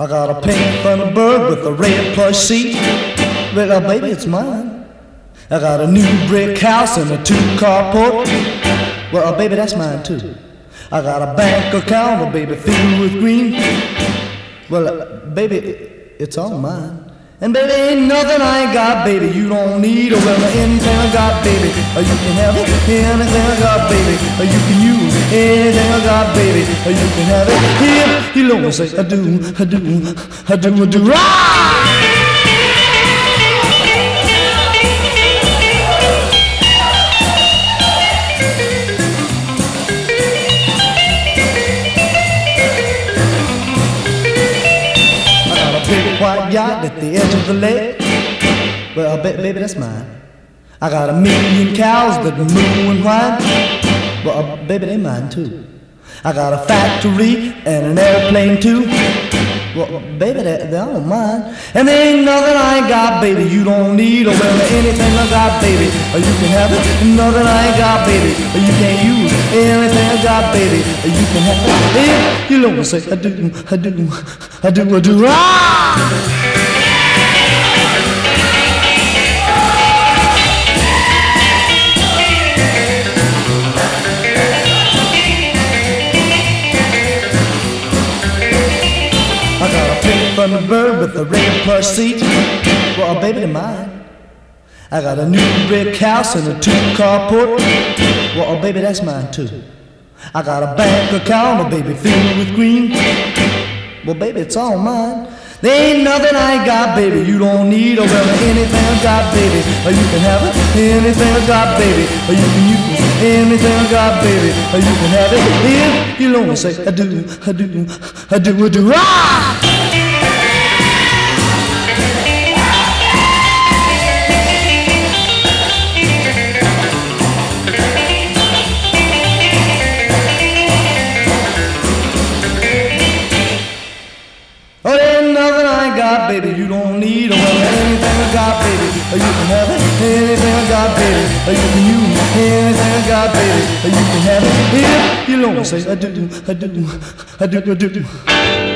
I got a pink Thunderbird with a red plush seat. Well, baby, it's mine. I got a new brick house and a 2-car port. Well, baby, that's mine too. I got a bank account, baby, filled with green. Well, baby, it's all mine. And baby, ain't nothing I ain't got, baby. You don't need, well, anything I got, baby. You can have it, anything I got, baby. You can use anything I got, baby. You can have it, if you know me say, I do, I do, I do, I do, right! White yacht at the edge of the lake. Well, baby, that's mine. I got a million cows that moo and whine. Well, baby, they mine too. I got a factory and an airplane too. Well, baby, they're all mine. And there ain't nothing I ain't got, baby. You don't need, well, anything I got, baby. You can have it, nothing I ain't got, baby. You can't use anything I got, baby. You can have it, if you know me say, I do, I do, I do, I do, ah! Thunderbird with a red plush seat. Well, baby, they're mine. I got a new brick house and a 2-car port. Well, baby, that's mine too. I got a bank account, baby, filled with green. Well, baby, it's all mine. There ain't nothing I ain't got, baby. You don't need, well, anything I got, baby. You can have it, anything I got, baby. You can use anything I got, baby. You can have it, if you know me say, I do, I do, I do, I do, ah! Oh, there ain't nothing I ain't got, baby. You don't need, well, anything I got, baby. You can have it, anything I got, baby. You can use anything I got, baby. You can have it, if you know me say, I do, I do, I do, I do.